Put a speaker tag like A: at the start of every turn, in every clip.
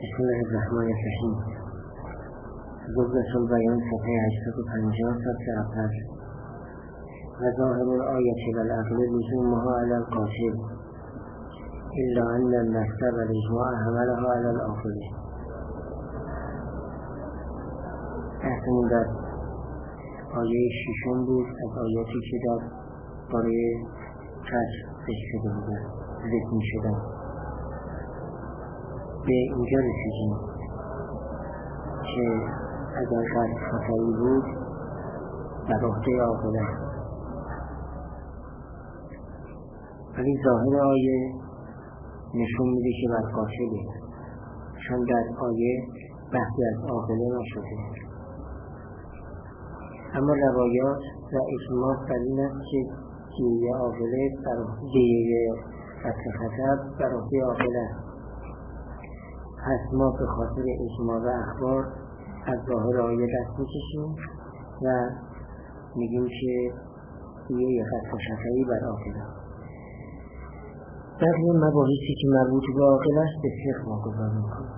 A: بسم الله الرحمن الرحیم. ضبط البیان صفحه 850 سطر اول. و ظاهر الآیة والعقل لزومها علی القاصد الا ان النص والاجماع حملها علی العاقل. بحثمون در آیه ششم بود از آیاتی که در باره کشف ذکر شده بودن، ذکر می شدن. به اینجا رسیدیم که اگر قصد خطایی بود در عهده عاقل است، ولی ظاهر آیه نشون میده که بر قاصده، چون در آیه بحثی از عاقله نشده. اما روایات و اجماع بر این است که دیه عاقله دیه قصد خطا بر عهده عاقل است. پس ما به خاطر اجماع و اخبار از ظاهر آیه دست میکشیم و میگیم که دیه قصد خطایی بر عاقل است. بقیه مباحثی که مربوط به عاقل است به فقه واگذار میکنیم.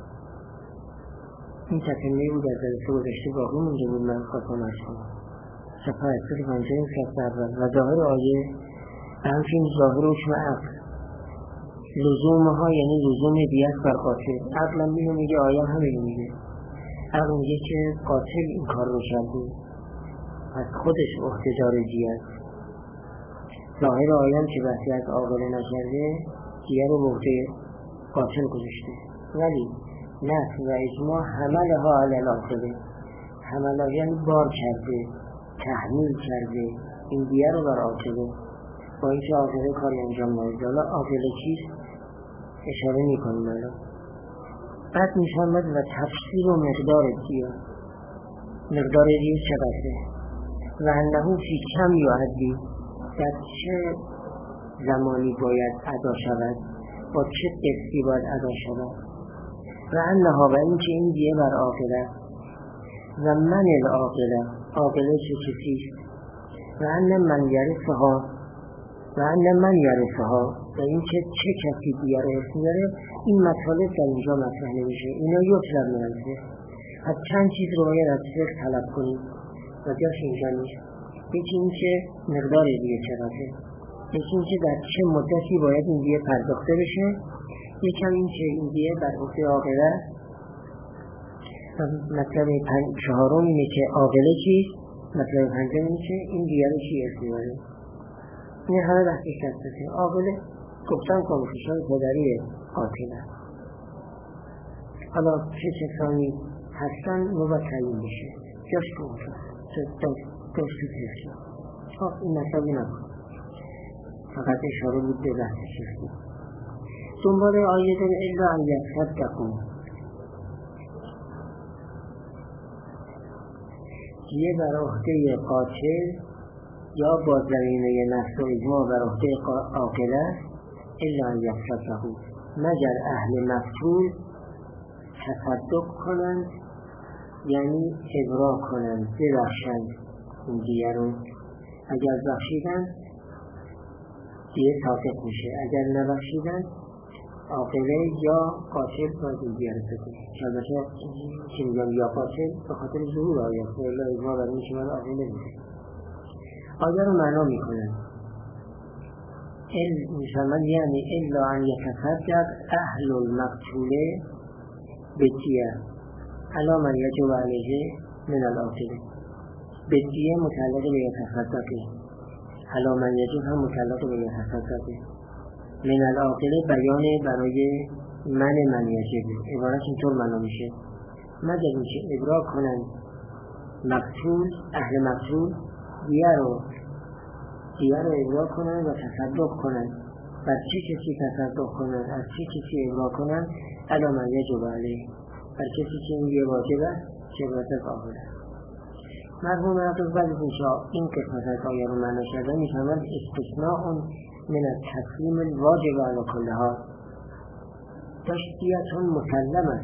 A: این تکمیلی بود از جلسه گذشته باقی مونده بود، من خواستم عرض کنم. صفحه 850 فصل اول. و ظاهر آیه و همچنین ظاهر حکم عقل لزومها، یعنی لزوم دیت بر قاتل. عقل هم اینو میگه، آیه هم اینو میگه. عقل میگه که قاتل این کار رو کرده، پس خودش عهده‌دار دیت. ظاهر آیه هم که بحثی از عاقله نکرده، دیت رو به عهده قاتل گذاشته. ولی نص و اجماع حملها علی العاقله، حملها یعنی بار کرده، تحمیل کرده این دیه رو بر عاقله، با اینکه عاقله کاری انجام نداده. حالا عاقله کیست اشاره میکنیم الان. بعد میشامد و تفسیر و مقدار دیه، مقدار دیه چقدره، و انهو فی کم یعدی، در چه زمانی باید ادا شود، با چه قسطی باید ادا شود. و انها، و این که این دیه بر عاقله و من العاقله، عاقله چه کسیست. و ان من یرثها، و ان من یرثها، و این که چه کسی دیه رو ارث می‌بره. این مطالب در اینجا مطرح نمیشه، اینا یطلب من الفقه. از چند چیز رو باید از فقه طلب کنیم و جاش اینجا نیست. یکی این که مقدار دیه چقدره، یکی این که در چه مدتی باید این دیه پرداخته بشه، یکم این که این دیه بر عهده عاقله. مطلب چهارم اینه که عاقله چیست، مطلب پنجم اینه که این دیه رو کی ارث می‌بره. این همه بحثش هسته. عاقله گفتن کنفشان پدری قاتله. حالا چه کسانی هستن نوبت تعیین بشه، جاش کنفشان جاش کنفشان. این مطلبی نکن، فقط اشاره بود به بحثش هسته. دنبال آیه داره الا ان یصدقوا، دیه بر عهده قاتل یا با زمینه نص و اجماع بر عهده عاقله الا ان یصدقوا، مگر اهل مقتول تصدق کنند، یعنی ابراء کنند، ببخشند این دیه رو. اگر بخشیدن دیه ساقط میشه، اگر نبخشیدن عاقله یا قاتل باید این دیه رو بکنه. البته که میگم یا قاتل به خاطر ظهور آیه الا اجماع بر این که من عاقله میشه. آیه رو معنا میکنن میشمن، یعنی الا ان یتصدق اهل المقتوله بدیه علی من یجب علیه من العاقله. بدیه متعلق به یتصدقه، علی من یجب هم متعلق به یتصدقه. من العاقله بیان برای من یجب، عبارت اینطور معنا میشه. مگر اینکه ابراء کنن مقتول، اهل مقتول دیه رو ابراء کنن و تصدق کنن. بر چه کسی تصدق کنن، از چه کسی ابراء کنن؟ علی من یجب علیه، بر کسی که این دیه واجب است، که باید عاقله. مرحوم عقل وزنشا این قسمت از آیه رو معنا کرده میفهمند استثناء من التسلیم الواجب علی کل حال، تشتیتون مسلمه.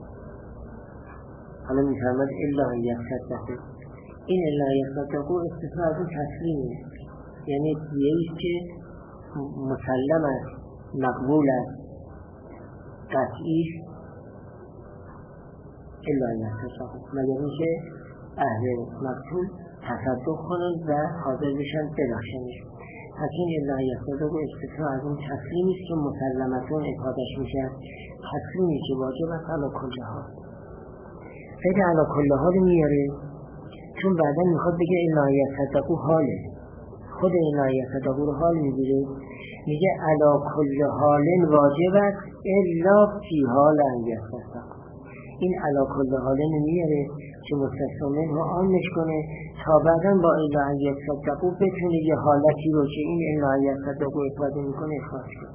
A: حالا میفهمد الا ان یصدقوا، این الا ان یصدقوا استثناء از اون تسلیمه، یعنی دیه‌ایست که مسلم است، مقبول است، قطعی است الا ان یتصدقوا، مگر اینکه اهل مقتول تصدق کنند و حاضر بشن بداشتنش. پس این الا ان یتصدقوا استثناء از اون تسلیمی است که مسلمتون افادش میشه، تسلیمی که واجب است علی کل حال. قید علی کل حال میاره چون بعدا میخواد بگه الا ان یتصدقوا حاله، خود الا ان یتصدقوا رو حال میگیره، میگه علی کل حال واجب است الا فی حال ان یتصدقوا. این علی کل حال نمیاره که مستثنا رو آنش کنه تا بعدا با الا ان یتصدقوا بتونه یه حالتی رو که این الا ان یتصدقوا افاده میکنه افاده کنه.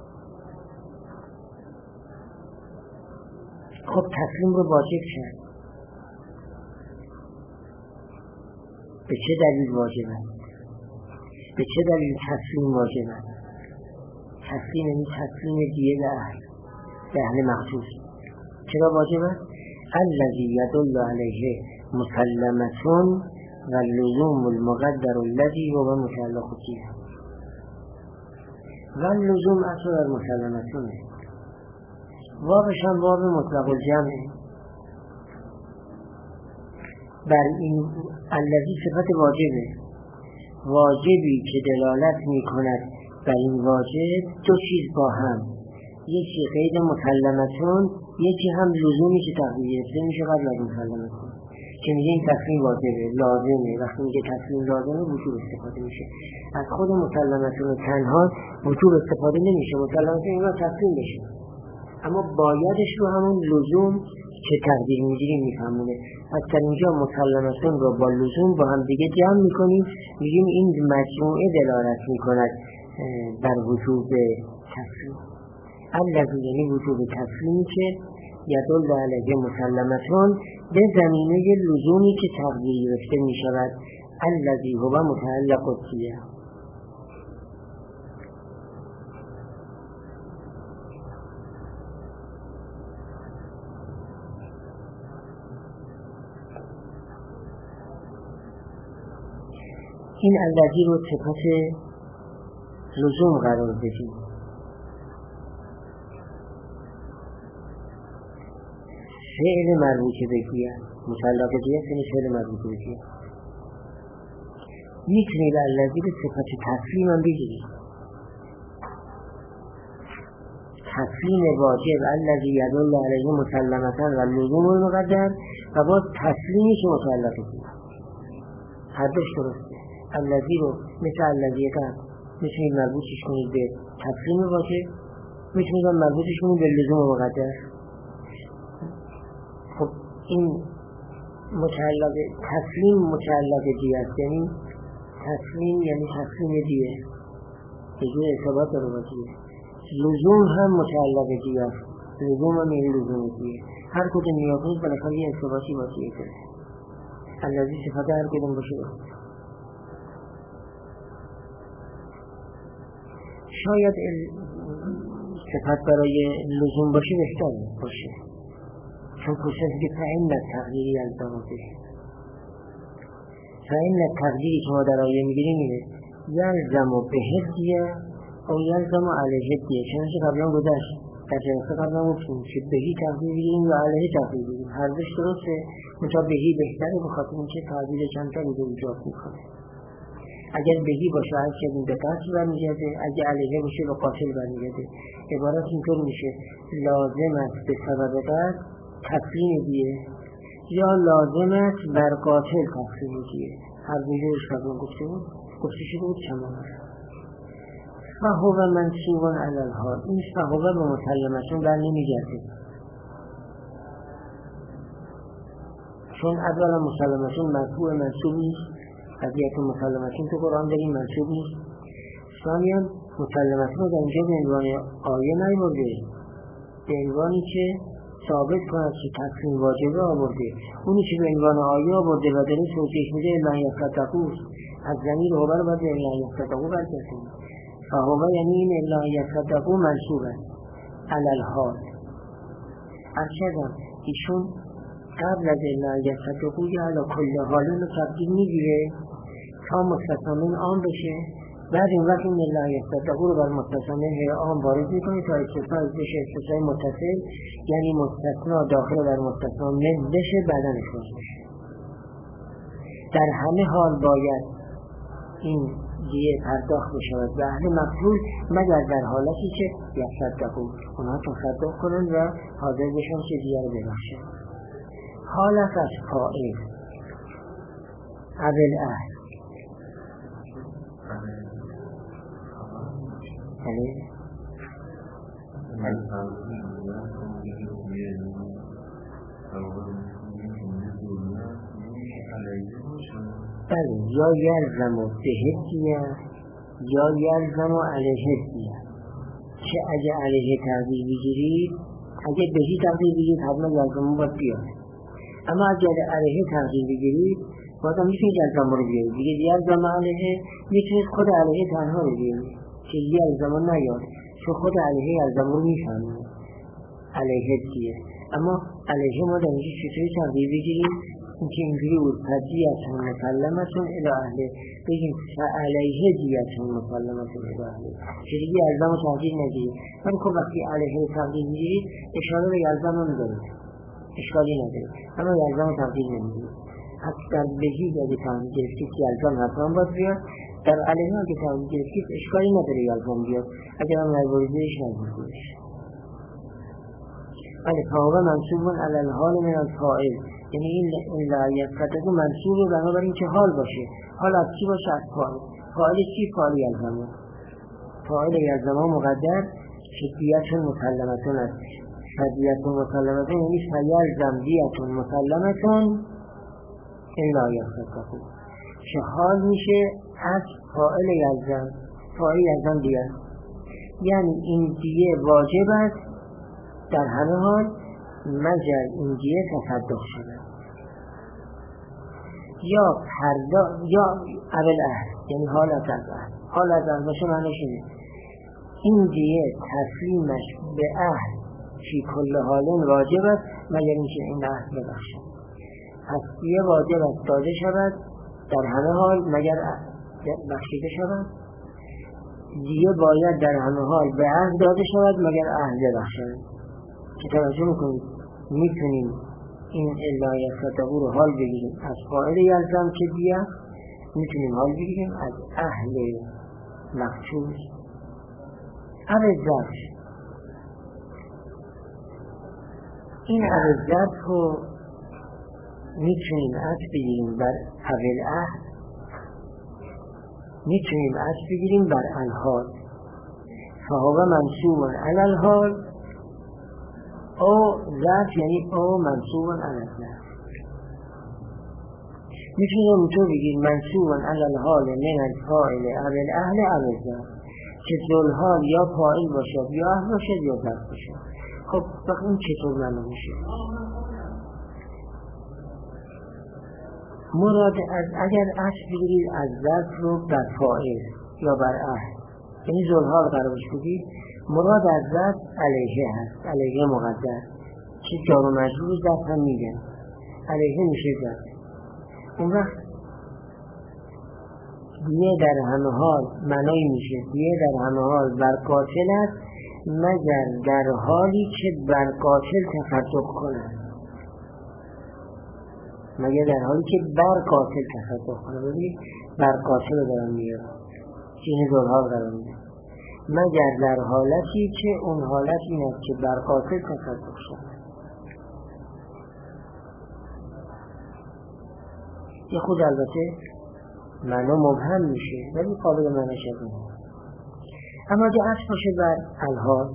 A: خب تسلیم رو واجب کرد، به چه دلیل واجب است؟ به چه دلیل تسلیم واجب است؟ تسلیم یعنی تسلیم دیه به اهل مخصوص. چرا واجب است؟ الذی یدل علیه مسلمتون و لزوم المقدر الذی هو متعلق فیه. و لزوم اصل در مسلمتونه، واقعش هم واقع مطلق الجمعه. بر این الذی صفت واجبه، واجبی که دلالت می کند بر این واجب دو چیز با هم، یکی قید مسلمتون، یکی هم لزومی که تقدیر گرفته میشه قبل از مسلمتون که میگه این تسلیم واجبه، لازمه. وقتی میگه تسلیم لازمه وجوب استفاده میشه. از خود مسلمتون تنها وجوب استفاده نمیشه، مسلمتون اینا تسلیم بشه، اما بایدش رو همون لزوم که تقدیر میگیریم میفهمونه. پس در اینجا مسلمتون رو با لزوم با هم دیگه جمع میکنیم، میگیم این مجموعه دلالت میکند بر وجوب تسلیم. الذی یعنی وجوب تسلیمی که یدل علیه مسلمتون به زمینه لزومی که تقدیر گرفته میشود، الذی هو متعلق فیه. این الذی رو صفت لزوم قرار بدیم. فعل مربوط به فیه متعلق فیه یعنی فعل مربوط به فیه. میتونید الذی رو صفت تسلیم هم بگیرید. تسلیم واجب الذی یدل علیه مسلمتن و لزوم المقدر و باز تسلیمی که متعلق فیه. هر دوش درسته. الذی رو مثل الذی قبل میتونید مربوطش کنید به تسلیم واجب، میتونید مربوطش کنید به لزوم مقدر. خب این متعلق تسلیم متعلق دیه است، یعنی تسلیم یعنی تسلیم دیه به جور ارتباط داره با دیه. لزوم هم متعلق دیه است، لزوم هم یعنی لزوم دیه. هر کدوم نیازید بالاخره یه ارتباطی با دیه داره. الذی صفت هر کدوم باشه. شاید صفت برای لزوم باشه بهتر باشه، چون پوشش که فعین تقدیری الزام بشه. فعین تقدیری که ما در آیه میگیریم اینه یلزم و بهدیه او یلزم و علیه دیه. چنانچه قبلا گذشت در جلسه قبلا گفتیم که بهی تقدیر بگیریم و علیه تقدیر بگیریم، هر دوش درسته، منتها بهی بهتره بخاطر اینکه تعبیر کمتری رو ایجاد میکنه. اگر بهی باشه هر که به قتل برمیگرده، اگر علیه باشه به قاتل برمیگرده. عبارت اینطور میشه لازم است به سبب قتل تسلیم دیه یا لازم است بر قاتل تسلیم دیه. هر دوش قبلا گفته شده بود تمام. فهو منصوب علی الحال. این فهو به مسلمتون بر نمیگرده، چون اولا مسلمتون مرفوع منصوب نیست، قضیت مسلمتون تو قرآن داریم منصوب نیست. ثانیاً مسلمتون در اینجا به عنوان آیه نیاورده، به عنوانی که ثابت کند که تسلیم واجبه آورده. اونی که به عنوان آیه آورده و داره توضیح میده الا یصدقوا، از ضمیر هو رو باید الا یصدقوا برگردیم. فهو یعنی این الا یصدقوا منصوبه علی الحال. ارشدم ایشون قبل از الا یصدقوا یا علی کل حال رو تقدیم میگیره تا مستثنا من آن بشه بعد این وقت این الله یصدقو رو بر متصل عام وارد میکنه تا استثناء بشه استثناء متصل، یعنی مستثنا داخل بر مستثنا من بشه بعدا اخراج بشه. در همه حال باید این دیه پرداخت بشود به اهل مقتول مگر در حالتی که یصدقو اونها تصدق کنن و حاضر بشن که دیه رو ببخشن. حالت از فاعل اول اهل بله یا یلزم و بهدیه یا یلزم و علیه دیه که اگه علیه تقدیر بگیرید اگه بهی تقدیر بگیرید حتما یلزم باید بیاد، اما اگه علیه تقدیر بگیرید بازم میتونید یلزم رو بیارید دیگه. یلزم علیه میتونید خود علیه تنها رو بیارید که یلزم نیاد چون خود علیه یلزم رو میفهمه علیه دیه. اما علیه ما در اینجا چطوری تقدیر بگیریم؟ اینکه اینجوری بود فدیتون مسلمتون الی اهله بگیم فعلیه دیتون مسلمتون الی اهله که دیگه یلزم رو تقدیر نگیرید. ولی خب وقتی علیه تقدیر میگیرید اشاره به یلزم رو میدارید اشکالی نداره، اما یلزم رو تقدیر نمیگیرید. حتی در بهی اگه تقدیر گرفتید که یلزم حتما باید بیاد، در علیه اگه تقدیر گرفتید اشکالی نداره یلزم بیاد اگر هم نگوریدش نگوریدش. ولی فهو منصوب علی الحال من الفاعل، یعنی این لا یصدقو منصوب بنابراین که حال باشه. حال از چی باشه؟ از فاعل. فاعل چی؟ فاعل یلزمه. فاعل یلزمه مقدر که دیتون مسلمتون است. فدیتون مسلمتون یعنی فیلزم دیتون مسلمتون این لا یصدقو که حال میشه از فاعل یلزم. فاعل یلزم دیه یعنی این دیه واجب است در همه حال مگر این دیه تصدق شده یا اول اهل، یعنی حال از اهل. حال از اهل باشه معنیش اینه این دیه تسلیمش به اهل فی کل حالن واجب است مگر اینکه این اهل ببخشه. پس دیه واجب است داده شود در همه حال مگر بخشیده شود. دیه باید در همه حال به اهل داده شود مگر اهل ببخشد. که توجه میکنید میتونیم این الا یصدقو رو حال بگیریم از فاعل یلزم که دیه، میتونیم حال بگیریم از اهل مقصود. عوض این عوض رو میتونیم از بگیریم بر اول اهل، میتونیم از بگیریم بر الحال. فهو منصوب علی الحال او ذات یعنی او منصوب علی الذات. میتونیم اونطور بگیم منصوب علی الحال من الفاعل اول اهل اول ذات که ذوالحال یا فاعل باشد یا اهل باشد یا ذات باشد. خب وقت این چطور معلوم میشه؟ مراد از اگر اصل بگیرید از ذات رو بر فاعل یا بر اهل یعنی ذوالحال قرارش بگید، مراد از ذات علیه هست، علیه مقدر که جار و مجرور ذات هم میگن علیه میشه ذات. اون وقت دیه در همه حال معنی میشه دیه در همه حال بر قاتل است مگر در حالی که بر قاتل تصدق کنند، مگر در حالی که بر قاتل تصدق کنند. ببینید بر قاتل رو دارم میارم که این ذوالحال قرار میده، مگر در حالتی که اون حالت این است که بر قاتل تصدق شد. یه خود البته معنا مبهم میشه ولی قابل معنی شده. اما اگه عطف باشه بر الحال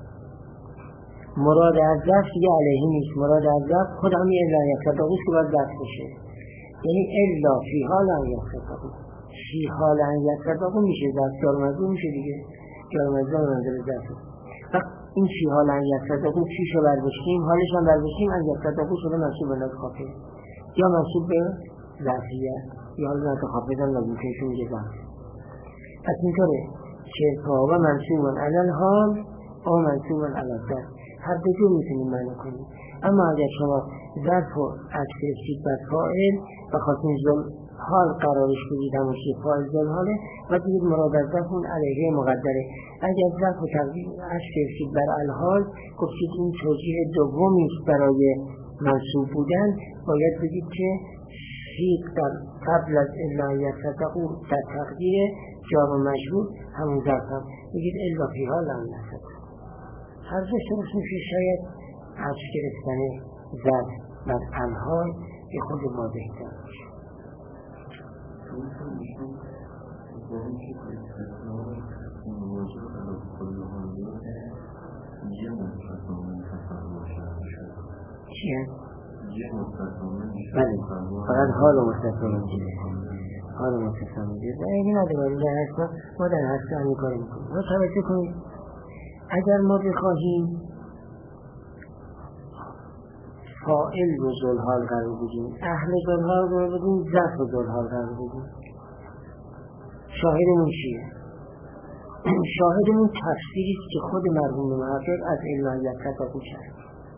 A: مراد از ذات دیگه علیه نیست، مراد از ذات خود همی الا یصدقو که باید ذات بشه، یعنی الا فی حال ان یصدقو. فی حال ان یصدقو میشه ذات جار و مجرور میشه دیگه، جار و مجرور منزل ذات. وقت این فی حال ان یصدقو چیشو برداشتیم حالش هم برداشتیم ان یصدقو شده منصوب به خافض یا منصوب به ذاتیه یا حال ذات خافض هم لازم که میگه ذات. پس اینطوره که فهو منصوب علی الحال او منصوب علی الذات، هر دو جو میتونیم معنی کنیم. اما اگر شما ظرف رو از فرستید بر فاعل و خواستیم حال قرارش بدید همون که فاعل ذوالحاله و دیگه مراد از ظرف اون علیه مقدره. اگر ظرف و تقدیر اش گرفتید بر الحال گفتید این توجیه دومی است برای منصوب بودن، باید بگید که فیق در قبل از الا یصدقوا در تقدیر جار و مجرور همون ظرف هم بگید الا فیها لم یصدقوا. هر جا درست میشه. شاید اش گرفتن ظرف بر الحال به خود ما بهتر باشه. چیه؟ بله فقط حال و مستثنا میگیره. حال و مستثنا میگیره و این نداره در هست ما در هست همین کار میکنیم. ما توجه کنید اگر ما بخواهیم فاعل رو ذوالحال قرار بدیم، اهل ذوالحال قرار بدیم، ظرف ذوالحال قرار بدیم، شاهدمون چیه؟ شاهدمون تفسیری است که خود مرحوم محقق از الا یصدقوا کرد.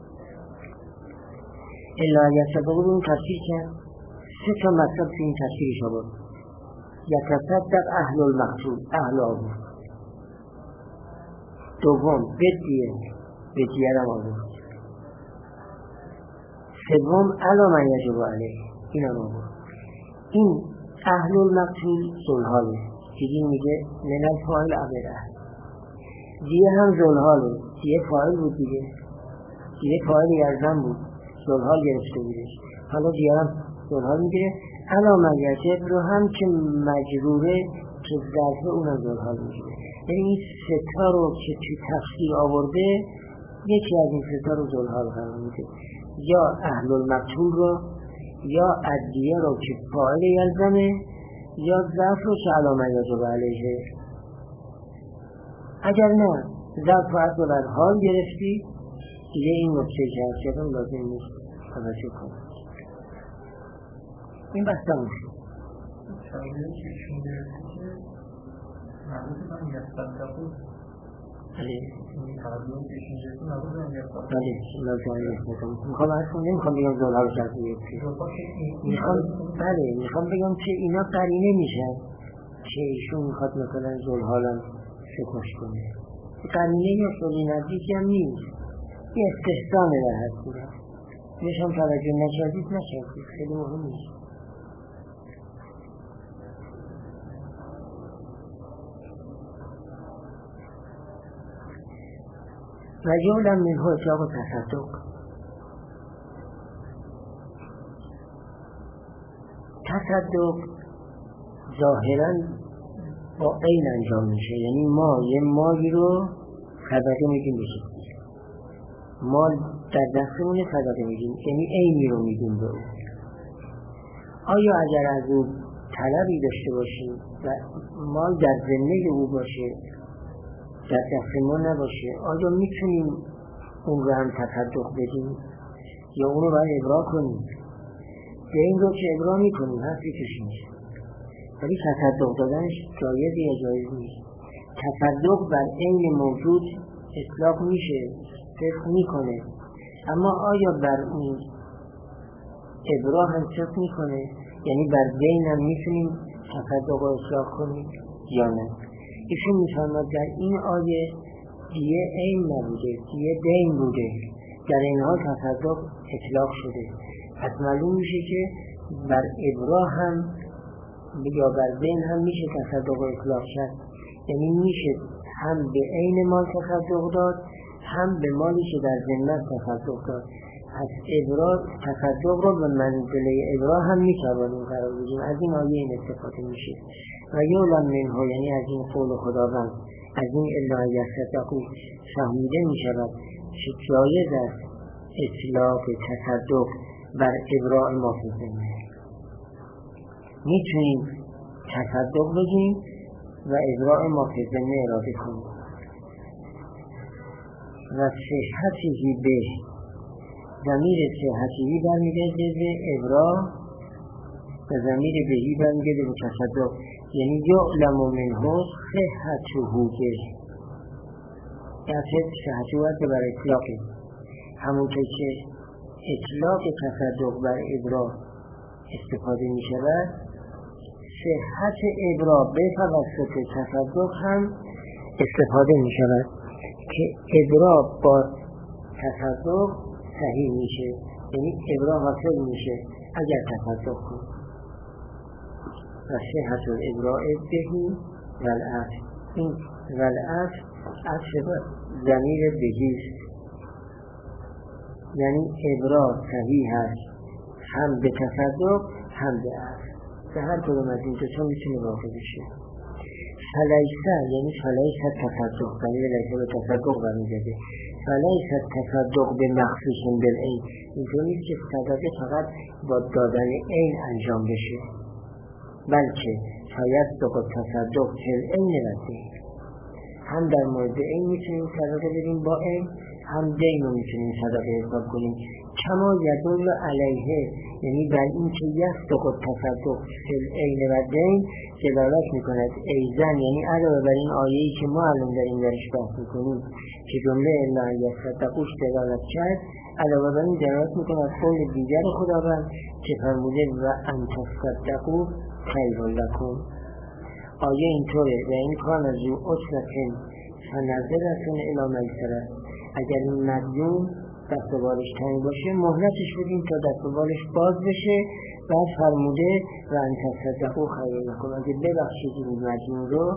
A: الا یصدقوا رو اون تفسیر کرد، 3 تا مطلب تو این تفسیرش آورد. یتصدق اهل المقتول، اهل آورد. دوم بدیه را آورد. سوم علا من یجب علیه، این هم آورد. این اهل المقتول ذوالحاله، دیگه میگه من الفاعل عبر اهل. دیگه هم ذوالحاله، دیگه فاعل بود دیگه فاعل یزدن بود، ذوالحال گرفته بودش. حالا دیگه هم ذوالحال میگیره. علا من یجب رو هم که مجروره که ظرفه اونم ذوالحال میگیره. یعنی این 3 تا رو که توی تفسیر آورده یکی از این 3 تا رو ذوالحال قرار میده. یا اهل المقتول رو، یا ادیه رو که فاعل یلزمه، یا ظرف رو که علامه یجب علیه. اگر نه ظرف و عدل بر حال گرفتی دیگه این نکته که هست هم لازم نیست توجه کنید. این بسته میشه
B: شاید که چون گرفتی که مربوط من یصدقوا این حربون که چون گرفتی مربوط من یصدقوا
A: بله لازم میخوام عرض کنم نمیخوام بگم ذوالحال رو شرط گرفتی، میخوام بگم که اینا قرینه میشن که ایشون میخواد مثلا ذوالحال هم شکوش کنه. قرینه یا خیلی نزدیکی هم نیست، یه استحسانه در حد بودن میشم توجه نکردید خیلی مهم نیست. و یعلم منه اطلاق و تصدق. تصدق ظاهرا با عین انجام میشه، یعنی ما یه مالی رو صدقه میدیم بشه، مال در دستمونه صدقه میدیم، یعنی عینی رو میدیم به او. آیا اگر از او طلبی داشته باشیم و مال در ذمه او باشه در دست ما نباشه، آیا میتونیم اون رو هم تصدق بدیم یا اون رو باید ابرا کنیم؟ به این رو که ابرا میکنیم حرفی توش نیست، ولی تصدق دادنش جایز یا جایز نیست. تصدق بر عین موجود اطلاق میشه، صدق میکنه، اما آیا بر اون ابرا هم صدق میکنه؟ یعنی بر دین هم میتونیم تصدق رو اطلاق کنیم یا نه؟ ایشون میفرماد در این آیه دیه عین نبوده، دیه دین بوده، در این حال تصدق اطلاق شده. پس معلوم میشه که بر ابرا هم یا بر دین هم میشه تصدق اطلاق شد، یعنی میشه هم به عین مال تصدق داد هم به مالی که در ذمه تصدق داد. پس ابرا تصدق رو به منزله ابرا هم میتوانیم قرار بدیم. از این آیه این استفاده میشه. و یعلم منه یعنی از این قول خداوند، از این الا یصدقوا فهمیده میشود که جایز است اطلاق تصدق بر ابراء ما فی ذمه. میتونیم تصدق بگیم و ابراء ما فی ذمه اراده کنیم. و صحتی به ضمیر صحتی برمیگرده به ابراء و ضمیر بهی برمیگرده به تصدق، یعنی یعلم منه صحته به یعنی صحتی باید که بر اطلاقه، همونطور که اطلاق تصدق بر ابراء استفاده می شود صحت ابرا به توسط تصدق هم استفاده می شود که ابرا با تصدق صحیح میشه، یعنی ابرا حاصل میشه اگر تصدق کنید. و صحت الابراء بهی والعصر، این والعصر عصر ضمیر بهیست، یعنی ابرا صحیح هست هم به تصدق هم به عصر، به هر کدوم از این دوتا میتونه واقع بشه. فلیسه یعنی فلیسه تصدق، یعنی لیسه به تصدق برمیگرده. فلیسه تصدق به مخصوص بالعین، اینطور نیست که صدقه فقط با دادن عین انجام بشه، بلکه فیصدق تصدق فی العین و دین، هم در مورد عین میتونیم صدقه بدیم با عین، هم دین رو میتونیم صدقه حساب کنیم. کما یدل علیه، یعنی بر این که یصدق تصدق فی العین و دین دلالت میکند ایزن، یعنی علاوه بر این آیه‌ای که ما الان داریم درش بحث میکنیم که جمله الا یصدقوش دلالت کرد، علاوه بر این دلالت میکند قول دیگر خداوند که فرموده و ان تصدقوا خیر لکم. آیه اینطوره و این کان از او عسرة فنظرة الی میسرة، اگر این مدیون دست و بالش تنگ باشه مهلتش بدیم تا دست و بالش باز بشه. بعد فرموده و ان تصدقوا خیر لکم، اگر ببخشید این مدیون رو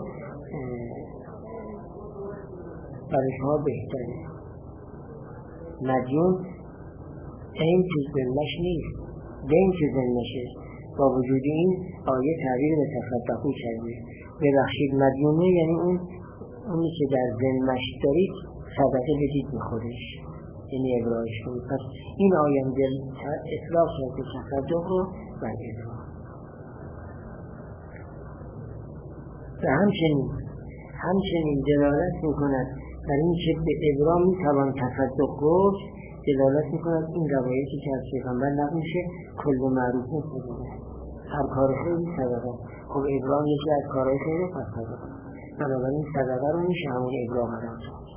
A: برای شما بهتره. مدیون این تو ذمه‌ش نیست، دین تو ذمه‌شه، با وجود این آیه تعبیر به تصدقوا کرده. ببخشید مدیونه یعنی اونی که در ذمه‌ش دارید صدقه بدید به خودش، یعنی ابراهش کنید. پس این آیه اطلاق شده تصدق رو بر ابراه. و همچنین دلالت میکند بر این که به ابراه میتوان تصدق گفت، دلالت میکند این روایتی که از پیغمبر نقل میشه کل معروف صدقه، هر کار خیلی صدقه. خب ابراه یکی از کارهای خیلی پس صدقه، بنابراین صدقه رو میشه همون ابراه قرار داد.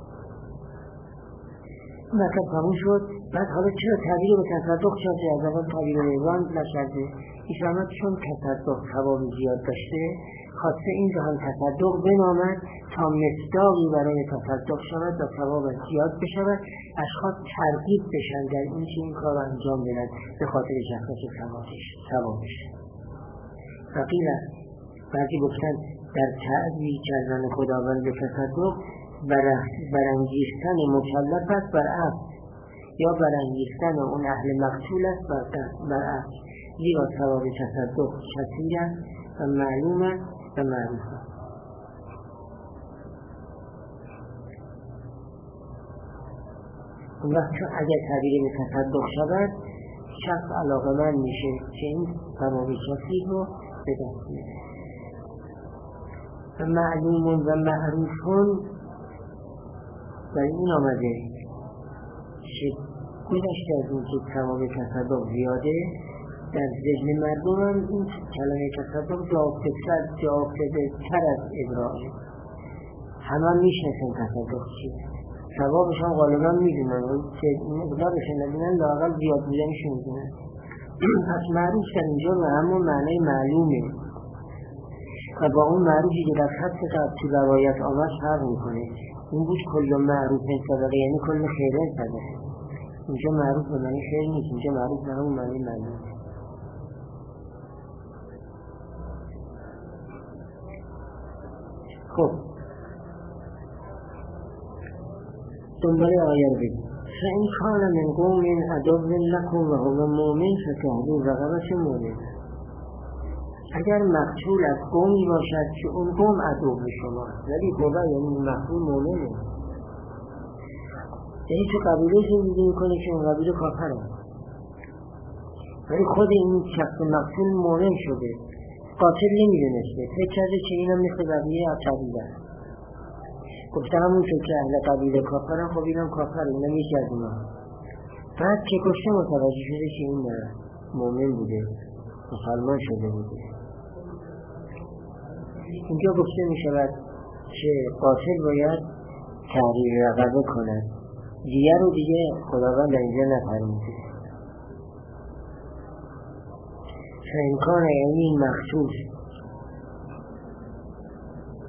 A: این مطلب تموم شد. بعد حالا چرا تعبیر به تصدق شده؟ از اول تعبیر به ابراه نشده. ایشان چون تصدق ثواب زیاد داشته خواسته این جهان تصدق بنامد تا مصداقی برای تصدق شود و ثواب زیاد بشود، اشخاص ترغیب بشن در این که این کار انجام بدن به خاطر شخص ثوابش. فقیل بعضی گفتن در تعبیر کردن خداوند به تصدق برانگیختن مکلف است بر عبد، یا برانگیختن اون اهل مقتول است بر عبد، زیرا ثواب تصدق کثیر است و معلوم است و معروف است. اون وقت اگر تعبیر به تصدق شود شخص علاقه‌مند میشه که این ثواب کثیر رو به دست میاره. و معلوم و معروفون در این آمده که گذشته از این که ثواب تصدق زیاده، در ذهن مردم هم این کلمه تصدق جا افتاده تر از ابراهه. همه میشنسن تصدق چیه، ثوابش هم غالبا میدونن که مقدارش ندونن لااقل زیاد بودنش میدونن. پس معروف در اینجا و همون معنی معلومه و با اون معروفی که در خط قبل تو روایت آمد فرق میکنه. این بود کل معروف صدقه، یعنی کل خیره صدقه. اینجا معروف به معنی خیر نیست، اینجا معروف به همون معنی معلوم. خب دنباله آیه رو بگیم. فَإِنْ كَانَ مِنْ قَوْمٍ عَدُوٍّ لَكُمْ وَهُوَ مُؤْمِنٌ فَتَحْرِيرُ رَقَبَةٍ مُؤْمِنَةٍ. اگر مقتول از قومی باشد که اون قوم عدو به شماست، ولی قوه یعنی مقتول مؤمنه، یعنی تو قبیله زندگی میکنه که اون قبیله کافر هست، ولی خود این شخص مقتول مؤمن شده، قاتل نمیدونسته، فکر کرده که اینم مثل بقیه قبیله است. گفته همون که اهل قبیله کافرن، خب اینم کافر، اینم یکی از اونا. بعد که کشته متوجه شده که این مؤمن بوده، مسلمان شده بوده. اینجا گفته می شود که قاتل باید تحریر رقبه کند، دیگه رو دیگه خداوند در اینجا نفرموده. فإن كان یعنی مخصوص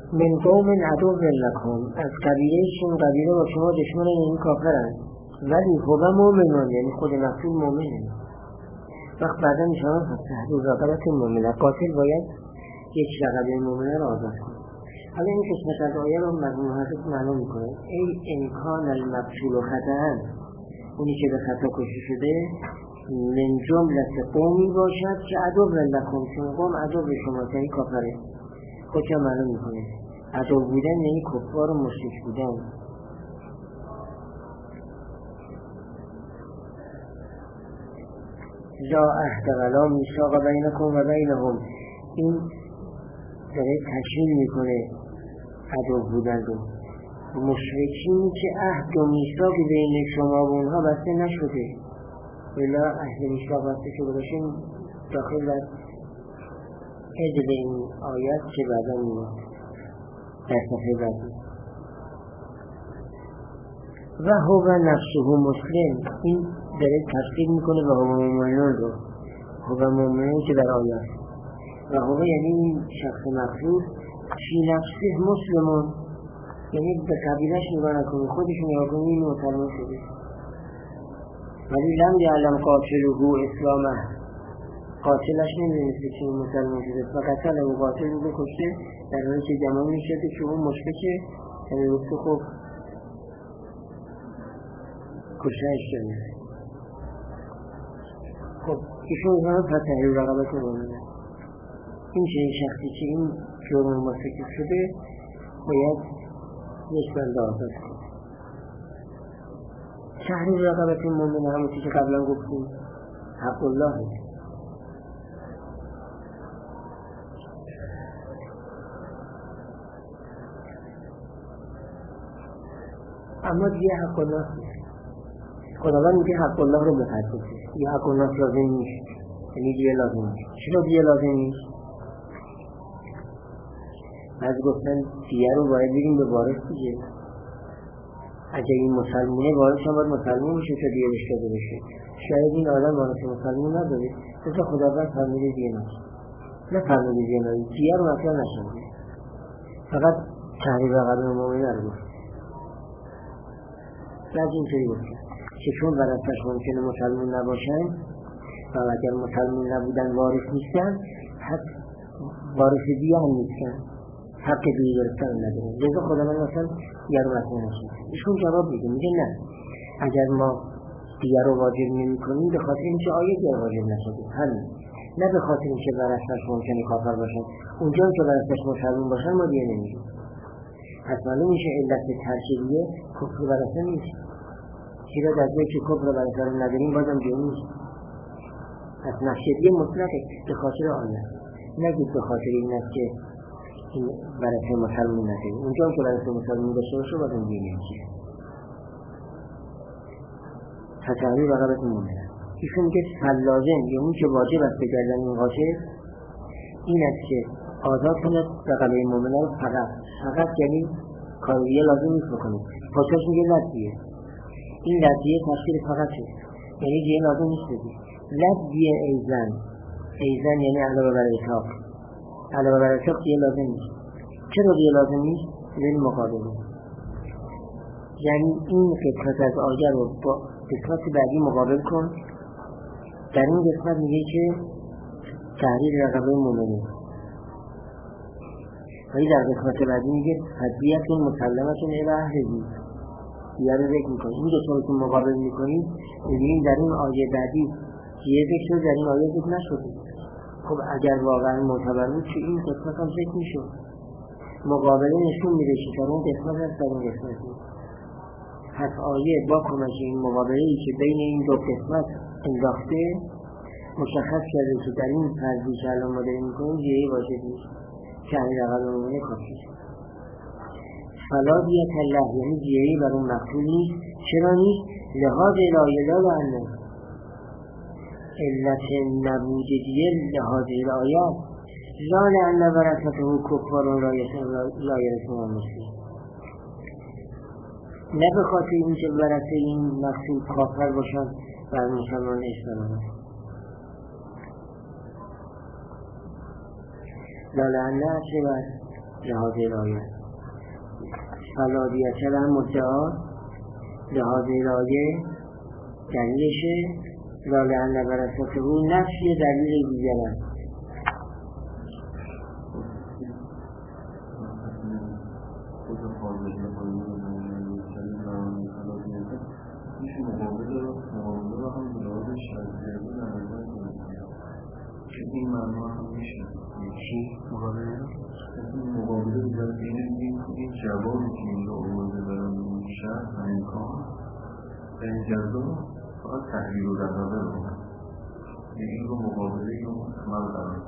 A: من قوم عدو لکم، از قبیله با شما دشمن این کافرند، ولی هو مؤمنون، یعنی خود مقتول مؤمنه. وقت بعدا میشوند تحریر رقبت مؤمنه، قاتل باید یک رقبه مؤمنه را آزاد کنه. حالا این قسمت از آیه رو مرحوم حافظ معلوم میکنه. ای امکان المقتول و خطأ، اونی که به خطا کشته شده من جملت قومی باشد که عدو لکم، چون قوم عدو به شما، یعنی کافره. خودشا معلوم میکنه عدو بودن یعنی کفار و مشرک بودن. لا عهد ولا میثاق بینکم و بینهم، این داره تشریح میکنه عدو بودن رو. مشرکین که عهد و میثاق بین شما و اونها بسته نشده، ولی عهد و میثاق بسته شده باشین داخل در عدل این آیات که بعدا میاد در صفحه بعدی. و هو نفسه مسلم، این داره تفسیر میکنه و هو مؤمنون رو، هو مؤمنون که در آیات، و هو یعنی این شخص مقصود فی نفسه مسلمون، یعنی به قبیلش نگاه نکنی، خودش نگاه کنی این مسلمان شده. ولی لم یعلم قاتله اسلامه، قاتلش نمیدونسته که این مسلمان شده، فقط اون قاتل رو بکشته در حالی که گمان میشده که اون مشرکه، یعنی گفته خب کشتهش شده. خب ایشون هم فتحی رقبت مؤمنه. این چه شخصی که این جرم مرتکب شده باید یک بنده آزاد کنه. تحریر رقبت مؤمنه همون که قبلا گفتیم حق الله. اما دیگه حق الله خداوند میگه حق الله رو مقدسه، یه حق الله لازم نیست، یعنی دیگه لازم نیست. چرا دیگه لازم نیست؟ از گفتن دیگه رو باید بگیم به وارث دیگه. اگر این مسلمونه وارث هم باید مسلمون میشه تا دیگه بهش داده بشه. شاید این آدم وارث مسلمون نداره، مثل خداوند فرموده دیگه نشه، نه فرموده دیگه نشه، دیگه رو مثلا نشده، فقط تحریر رقبه مؤمنه رو گفت. بعد اینطوری گفتن که چون ورثه‌اش ممکنه مسلمون نباشن و اگر مسلمون نبودن وارث نیستن، حق وارث دیگه هم نیستن، حق دیگه گرفتن ندارن. لذا خداوند مثلا دیگه رو مثلا نشد. ایشون جواب میگه نه، اگر ما دیگه رو واجب نمی کنیم به خاطر اینکه آیه دیگه واجب نشده، همین، نه به خاطر اینکه ورثه‌اش ممکنه کافر باشن. اونجا که ورثه‌اش مسلمون باشن ما دیگه نمیگیم. پس معلوم میشه علت ترکیبیه کفر ورثه نیست. چرا در جایی که کفر ورثه رو نداریم بازم جایی نیست. پس نشدیه مطلقه به خاطر آیه، نگید به خاطر این است که این ورثه مسلمون نداریم. اونجا که ورثه مسلمون داشته باشه بازم جایی نمیشه. تحریر رقبت مؤمنه. ایشون میگه فلازم یا اون که واجب است به گردن این قاتل این است که آزاد کند رقبه مؤمنه رو. فقط یعنی کاریه لازم نیست بکنید. پاسش میگه لدیه، این لدیه تفسیر فقطه، یعنی دیگه لازم نیست بدید. لدیه ایزن یعنی علاوه بر اتاق، علاوه بر اتاق دیگه لازم نیست. چرا دیگه لازم نیست؟ بدید مقابله، یعنی این قسمت از آیه رو با قسمت بعدی مقابل کن. در این قسمت میگه که تحریر رقبه مؤمنه، ولی در قسمت بعدی میگه هدیه‌تون مسلمتون الی اهلهی. دیگه رو ذکر میکنی، این دو که مقابل میکنی ببینید در این آیه بعدی یه ذکر در این آیه ذکر نشده. خب اگر واقعا معتبر بود که این قسمت هم ذکر میشد. مقابله نشون میده که در اون قسمت هست در این قسمت نیست. پس آیه با کمک این مقابله‌ای که بین این دو قسمت انداخته مشخص کرده که در این فرضی که الان ما داریم میکنیم دیگه واجب نیست، تحریر رقبه مؤمنه کافیه. فلا دیت الله یعنی دیگه بر اون مقتول نیست. چرا نیست؟ لحاظ الهی لا لعنه، علت نبود دیگه لحاظ الهی لا لعنه ورثته کفار لا یرثون مسلم، نه به خاطر اینکه ورثه این مقتول کافر باشن و مسلمان اسلام. لا لعنه چه باید؟ لحاظ الهی فلادیت هم مدعا لحاظ الهی دلیلشه لا لعن برکته نفی دلیل دیگر است.
B: این معنا هم میشه
A: چی؟ مقابله؟
B: مقابله بودن این جوابی که این رو آورده برای اون شهر همین کار و این جزا فقط تحلیل و رقبه رو یعنی این رو مقابله این رو عمل قرار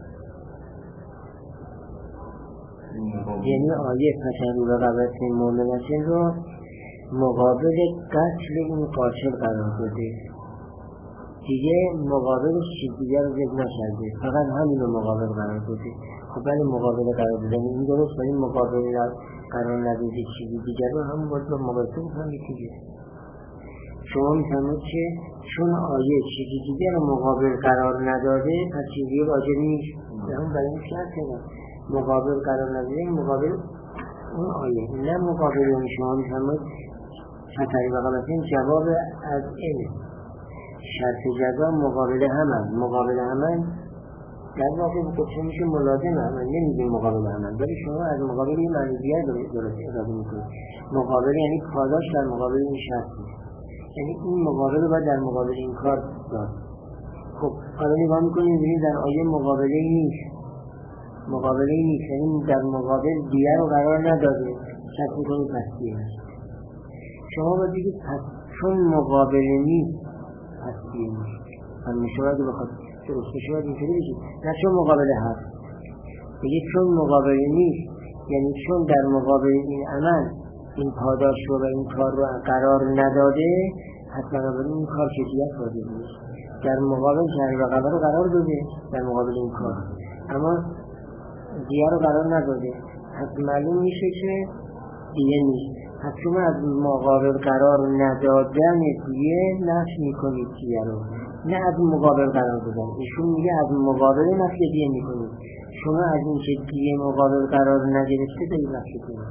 A: یعنی آیه تحلیل و رقبت مؤمنتین رو مقابل قتل این قاتل قرار داده، دیگه مقابلش چیز دیگر رو ذکر نشده، فقط همین رو مقابل قرار داده. خب ولی مقابل قرار دادن این درست، ولی مقابل قرار نداده چیزی دیگر رو هم باید با مقایسه بکنید دیگه. شما می‌فهمید که چون آیه چیزی دیگر رو مقابل قرار نداده پس چیزی واجب نیست، اون برای این شرط کنه مقابل قرار نداده مقابل اون آیه، نه مقابل اون. شما می‌فهمید تطریق قبلتین جواب از این شرط جزا مقابل همن، مقابل همن در واقع بکنه میشه ملازم همن، نمیگیم مقابل همن، ولی شما از مقابل این معنی دیگر درست اضافه میکنید. مقابل یعنی پاداش در مقابل این شرط نیست، یعنی این مقابل رو باید در مقابل این کار داد. خب حالا نگاه میکنیم میبینید در آیه مقابله نیست، مقابله نیست، یعنی در مقابل دیگر رو قرار نداده، شرط میکنید پس دیگه هست. شما باید بگید پس چون مقابله نیست پس دیگه نیست، هم میشود بخواد درست بشود اینطوری بشید، نه چون مقابله هست. بگید چون مقابله نیست یعنی چون در مقابل این عمل این پاداش رو و این کار رو قرار نداده پس بنابراین این کار کیفیت واجب نیست. در مقابل شرط رقبه رو قرار داده در مقابل این کار، اما دیگه رو قرار نداده، پس معلوم میشه که دیگه نیست. پس شما از مقابل قرار ندادن دیگه نفی میکنید دیگه رو، نه از مقابل قرار دادن. ایشون میگه از مقابل نفی دیگه میکنید، شما از این که دیگه مقابل قرار نگرفته دارید نفی کنید.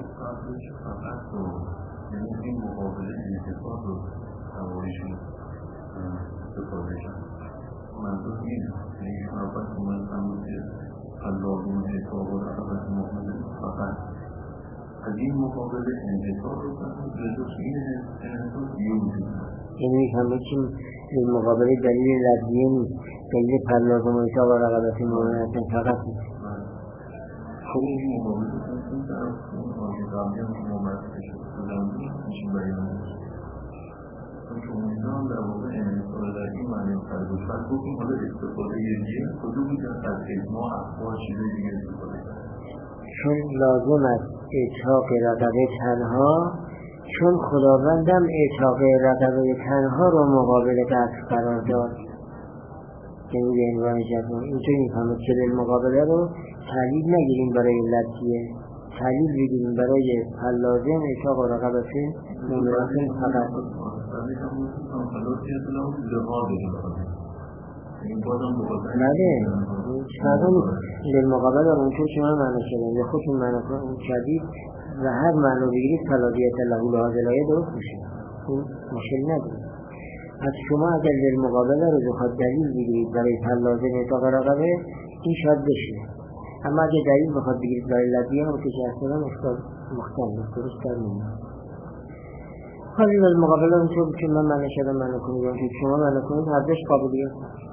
B: یعنی این مقابله انتفاق رو هوایشون بپادشن منظور اینه، یعنی ایشون اول کمال فرمود که اللهم حساب و رقبت مؤمن فقط از این مقابله انتفاق رو فرمود لذت این انتفاق دیگه وجود
A: یعنی میفهمه که این مقابله دلیل لفظیه نیست، دلیل اللهم حساب و رقبت مؤمن فقط نیست.
B: خب این مقابله کنید در اون آیه قبلی هم که ممرد شد میشون بیان میشه چون امیدان در واقع انحصار در این معنی فرد و فرد بکنیم. حالا استفاده دیگه کدوم میگن از اجماع اخبار چیزه دیگه استفاده کرد
A: چون لازم است اعتاق رقبه تنها، چون خداوندم اعتاق رقبه تنها رو مقابل قتل قرار داد. یعنی به عنوان جزا اینطوری میفهمید که مقابله رو تعلیل نگیریم برای لطیه، تعلیل بگیریم برای لازم اعتاق رقبه مؤمنین فقط. بله چطور للمقابل رو اونطور که من معنی شدم یا خودتون معنی کردید و هر معنی بگیرید فلادیت له لحاظ الهی درست میشه، این مشکل نداره. از شما اگر للمقابل رو بخواد دلیل بگیرید برای لازم اعتاق رقبه این شاید بشه، اما اگر دلیل بخواد بگیرید برای لدیه هم که اصلا مختلف درست در نمید. حالی للمقابل رو اونطور که من معنی شدم معنی کنید یا که شما معنی کنید هر دش قابلیت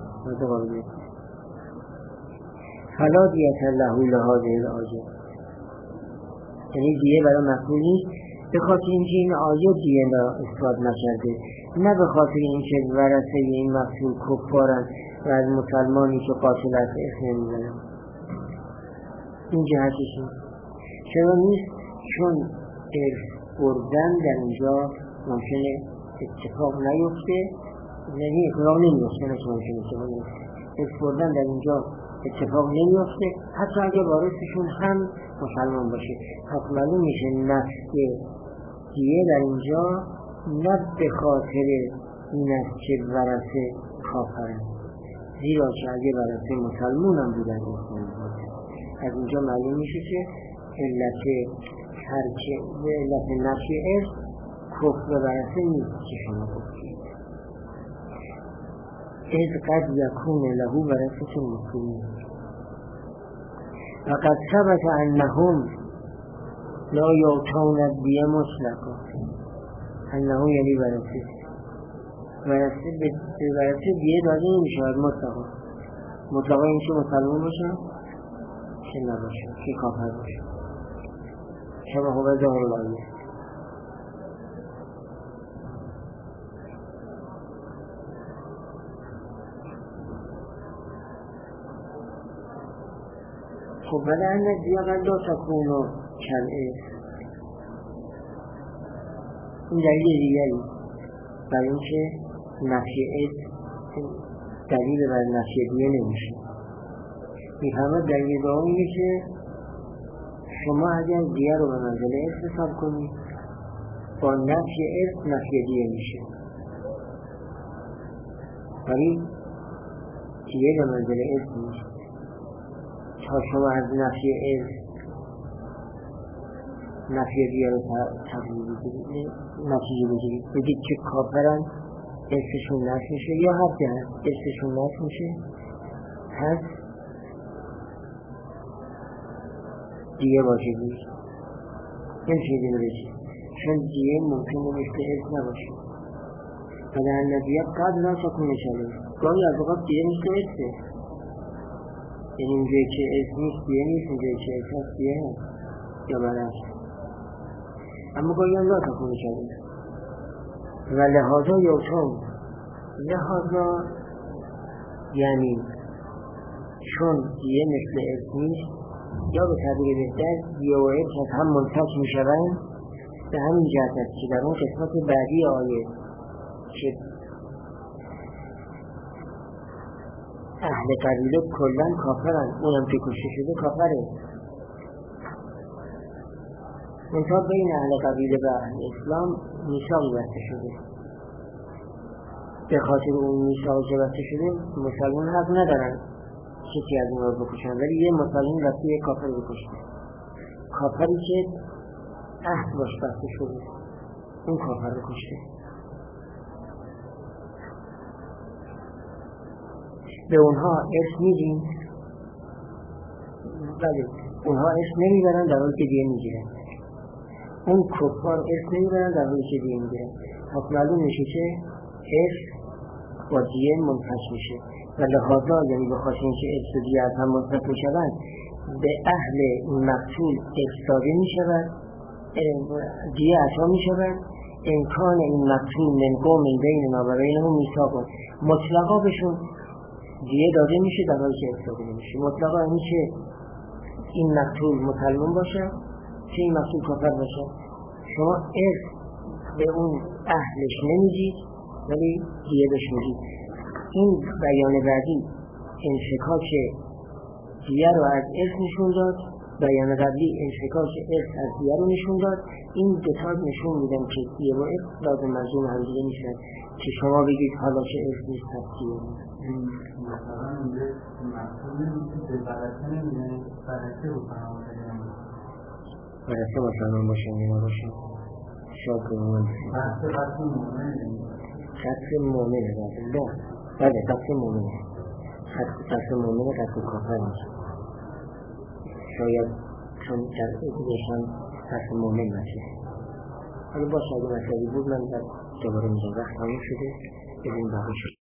A: فلادیت له لحاظ الهی، یعنی دیگه برای مفعول نیست به خاطر اینکه این آیه دیگه اثبات نشده، نه به خاطر اینکه ورثه این مفعول کفارن و از مسلمانی که قاتل است اسم نمیزنن. این جهتش چرا نیست؟ چون ارث بردن در اینجا ممکنه اتفاق نیفته، یعنی اتفاق نمیفته، نه که ممکنه اتفاق نیفته، ارث بردن در اینجا اتفاق نمیفته حتی اگه وارثشون هم مسلمان باشه. پس معلوم میشه نفس دیگه در اینجا نه به خاطر این است که ورثه کافرن، زیرا که اگه ورثه مسلمان هم بودن از اینجا معلوم میشه که علت نفی ارث کفر ورثه نیست که شما گفتید. اذ قد یکون له ورثة مسلمین و قد ثبت انهم لا یعطون الدیه مطلقا. انهم یعنی ورثه به ورثه دیه داده نمیشود مطلقا این که مسلمان باشن که نباشن که کافر باشن. شما خوبه ظاهر الآیه. خب ولی ان دیگه لا تکون و کلعه این دلیل دیگری برای اینکه نفی دلیل برای نفی دیگه نمیشه. میفهمد دلیل دوم اینه که شما اگر دیگه رو به منزله ارث حساب کنید با نفی ارث نفی دیگه میشه، ولی دیگه به منزله ارث میشه. تا شما از نفی ارث نفی دیگه رو نتیجه بگیرید بگید که کافرن ارثشون نفی میشه یا حتی هست ارثشون نفی میشه هست دیگه واجب نیست. نمیشه دیگه بشید چون دیگه ممکنه مثل ارث نباشه. ولی النبیه قد لا تکون شده گاهی از اوقات دیگه مثل ارثه، یعنی اینجایی که ارث نیست دیگه نیست، اینجایی که ارث هست دیگه هست یا برعکس. اما گاهی هم لا تکون شده و لحاظا یوتون لحاظا یعنی چون دیگه مثل ارث نیست یا به تعبیر بهتر دیگه و ارث از هم منتج می شوند. به همین جهت است که در اون قسمت بعدی آیه که اهل قبیله کلن کافرن، اونم که کشته شده کافره. منتها بین اهل قبیله و اهل اسلام میثاقی بسته شده. به خاطر اون میثاقی که بسته شده مسلمان حق ندارن کسی از اون رو بکشن، ولی یه مسلمان رفته یه کافر بکشته. کافری که عهد باش بسته شده اون کافر بکشته. به اونها ارث میدیم ولی اونها ارث نمیبرن در حالی که دیگه میگیرن. اون کفار ارث نمیبرن در حالی که دیگه میگیرن. پس معلوم میشه که ارث با دیگه منتج میشه و لحاظا یعنی به خاطر اینکه ارث و دیگه از هم منتج میشوند به اهل مقتول ارث داده میشود، دیگه عطا میشود. امکان این مقتول من قوم بیننا و بینهم میثاق مطلقا بهشون دیگه داده میشه در حالی که ارث داده نمیشه. مطلقا یعنی که این مقتول مسلمان باشه که این مقتول کافر باشه. شما ارث به اون اهلش نمیدید ولی دیگه بهش میدید. این بیان بعدی انفکاک دیگه رو از ارث نشون داد، بیان قبلی انفکاک ارث از دیگه رو نشون داد. این دوتا نشون میدن که دیگه و ارث لازم ملزوم هم دیگه نیستن که شما بگید حالا که ارث نیست پس دیگه
C: مثلا اینجا مقصود نمیشه به برسه نمیده برسه رو فراموشه
A: برسه مسلمان باشه یا نباشه شاید کنون
C: برسه قصد مومنه
A: قصد مومنه بله قصد مومنه قصد مومنه قصد کافر میشه. شاید چون در ادیشن قصد مومن باشه. حالا باشه اگه مسئله بود من در دوباره میگم وقت همون شده ببین باقی شد.